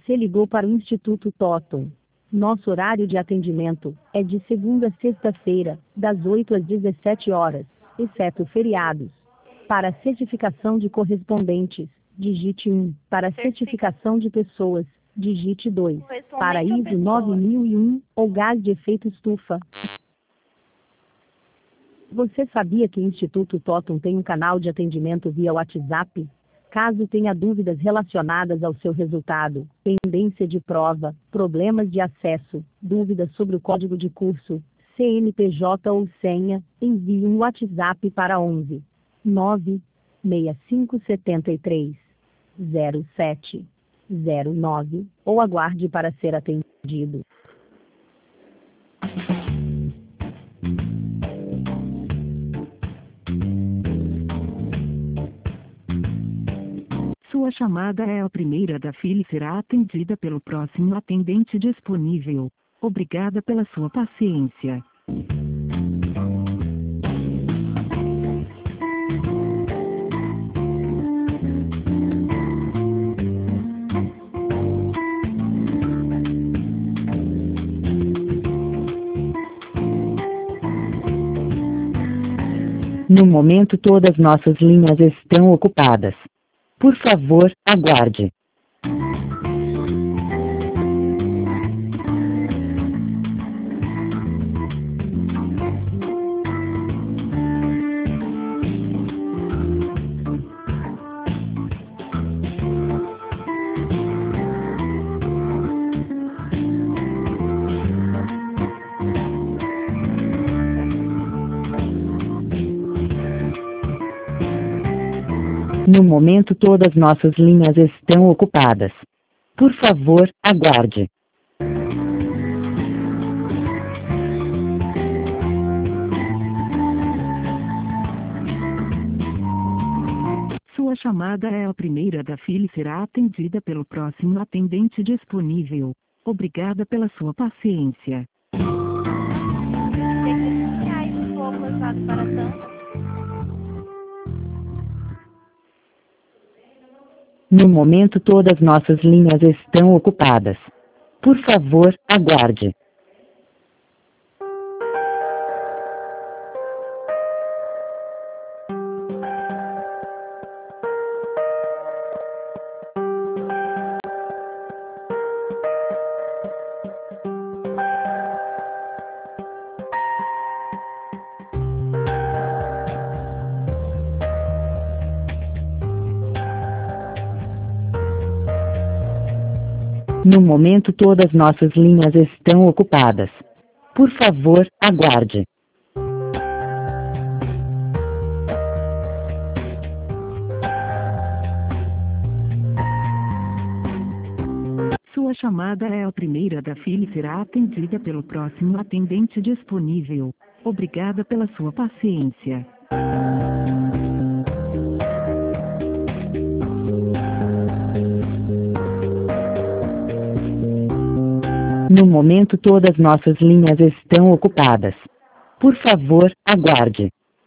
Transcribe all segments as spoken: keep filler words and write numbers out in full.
Você ligou para o Instituto Totum. Nosso horário de atendimento é de segunda a sexta-feira, das oito às dezessete horas, exceto feriados. Para certificação de correspondentes, digite um. Para certificação de pessoas, digite dois. Para I S O nove mil e um, ou gás de efeito estufa. Você sabia que o Instituto Totum tem um canal de atendimento via WhatsApp? Caso tenha dúvidas relacionadas ao seu resultado, pendência de prova, problemas de acesso, dúvidas sobre o código de curso, C N P J ou senha, envie um WhatsApp para onze nove seis cinco sete três zero sete zero nove ou aguarde para ser atendido. Sua chamada é a primeira da fila e será atendida pelo próximo atendente disponível. Obrigada pela sua paciência. No momento todas nossas linhas estão ocupadas. Por favor, aguarde. No momento todas nossas linhas estão ocupadas. Por favor, aguarde. Sua chamada é a primeira da fila e será atendida pelo próximo atendente disponível. Obrigada pela sua paciência. No momento todas nossas linhas estão ocupadas. Por favor, aguarde. No momento todas nossas linhas estão ocupadas. Por favor, aguarde. Sua chamada é a primeira da fila e será atendida pelo próximo atendente disponível. Obrigada pela sua paciência. No momento todas nossas linhas estão ocupadas. Por favor, aguarde.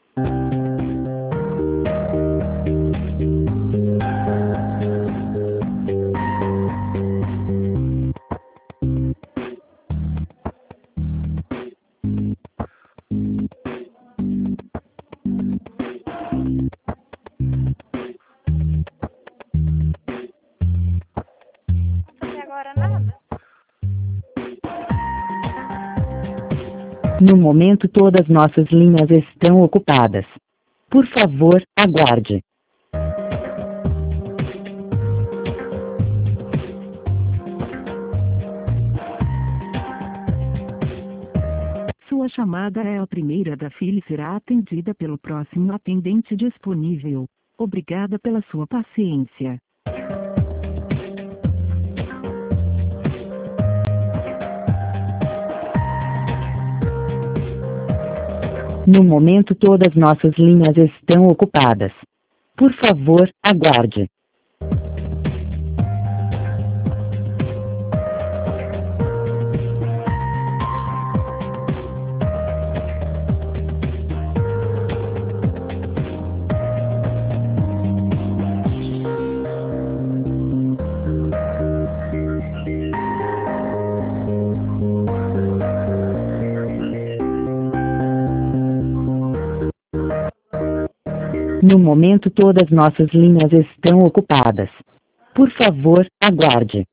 No momento todas nossas linhas estão ocupadas. Por favor, aguarde. Sua chamada é a primeira da fila e será atendida pelo próximo atendente disponível. Obrigada pela sua paciência. No momento todas nossas linhas estão ocupadas. Por favor, aguarde. No momento todas nossas linhas estão ocupadas. Por favor, aguarde.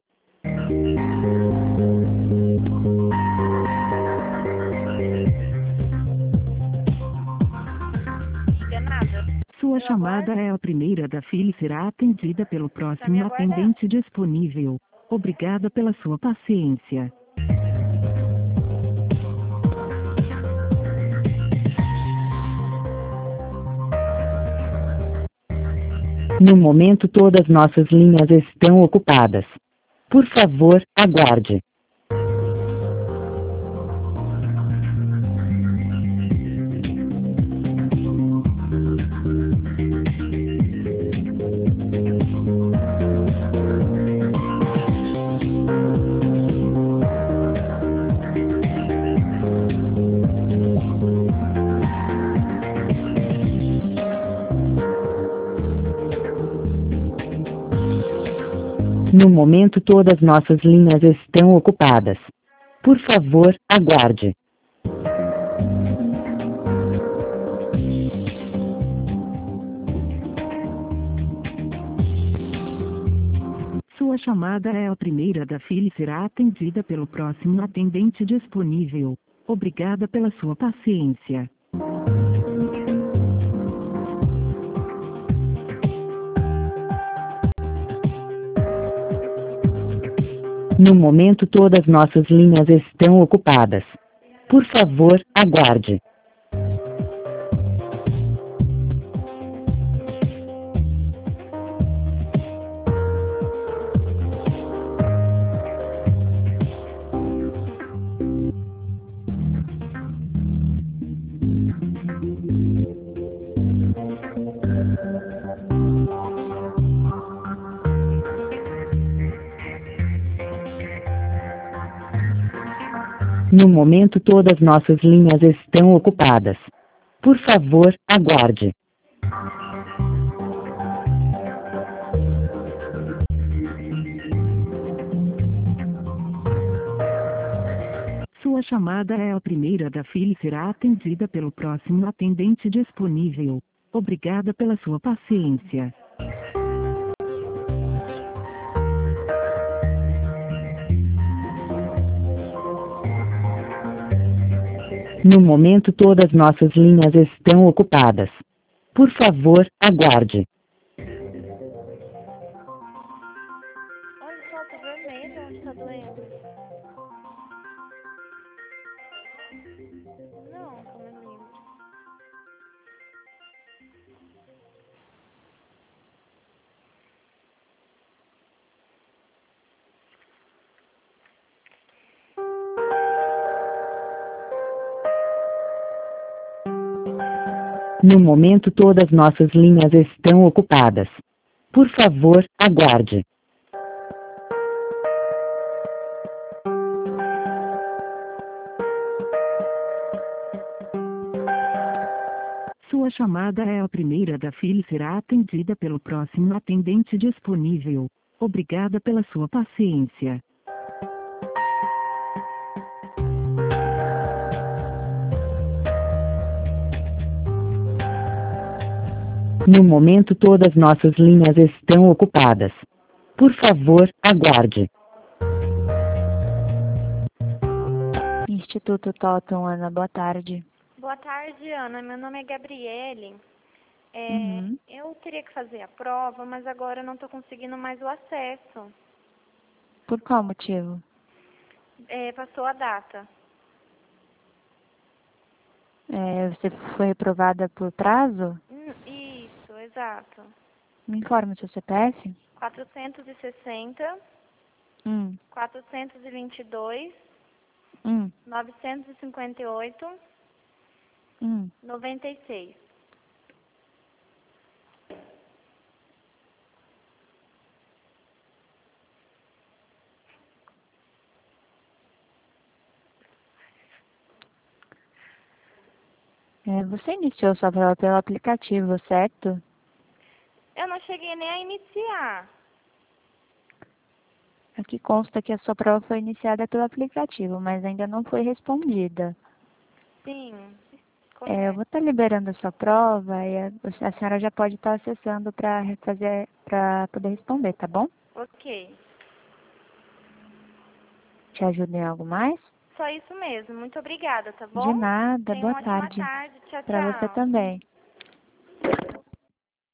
Diga nada. Sua Eu chamada aguardo. é a primeira da fila e será atendida pelo Tá me próximo aguardando. atendente disponível. Obrigada pela sua paciência. No momento todas nossas linhas estão ocupadas. Por favor, aguarde. No momento todas nossas linhas estão ocupadas. Por favor, aguarde. Sua chamada é a primeira da fila e será atendida pelo próximo atendente disponível. Obrigada pela sua paciência. No momento todas nossas linhas estão ocupadas. Por favor, aguarde. No momento todas nossas linhas estão ocupadas. Por favor, aguarde. Sua chamada é a primeira da fila e será atendida pelo próximo atendente disponível. Obrigada pela sua paciência. No momento todas nossas linhas estão ocupadas. Por favor, aguarde. Olha só, tá vermelho onde tá doendo. Não, como é lindo. No momento todas nossas linhas estão ocupadas. Por favor, aguarde. Sua chamada é a primeira da fila e será atendida pelo próximo atendente disponível. Obrigada pela sua paciência. No momento todas nossas linhas estão ocupadas. Por favor, aguarde. Instituto Totum, Ana, boa tarde. Boa tarde, Ana. Meu nome é Gabriele. É, Uhum. Eu teria que fazer a prova, mas agora eu não estou conseguindo mais o acesso. Por qual motivo? É, passou a data. É, você foi reprovada por prazo? Hum, Isso, exato. Me informe o seu C P F. quatrocentos e sessenta, Hum, quatrocentos e vinte e dois, hum, novecentos e cinquenta e oito, hum. noventa e seis. É, você iniciou sua prova pelo aplicativo, certo? Eu não cheguei nem a iniciar. Aqui consta que a sua prova foi iniciada pelo aplicativo, mas ainda não foi respondida. Sim, É, eu vou estar liberando a sua prova e a, a senhora já pode estar acessando para fazer, para poder responder, tá bom? Ok. Te ajudo em algo mais? Só isso mesmo. Muito obrigada, tá bom? De nada, Tenha boa uma ótima tarde. tarde. Tchau, Para você tchau. também.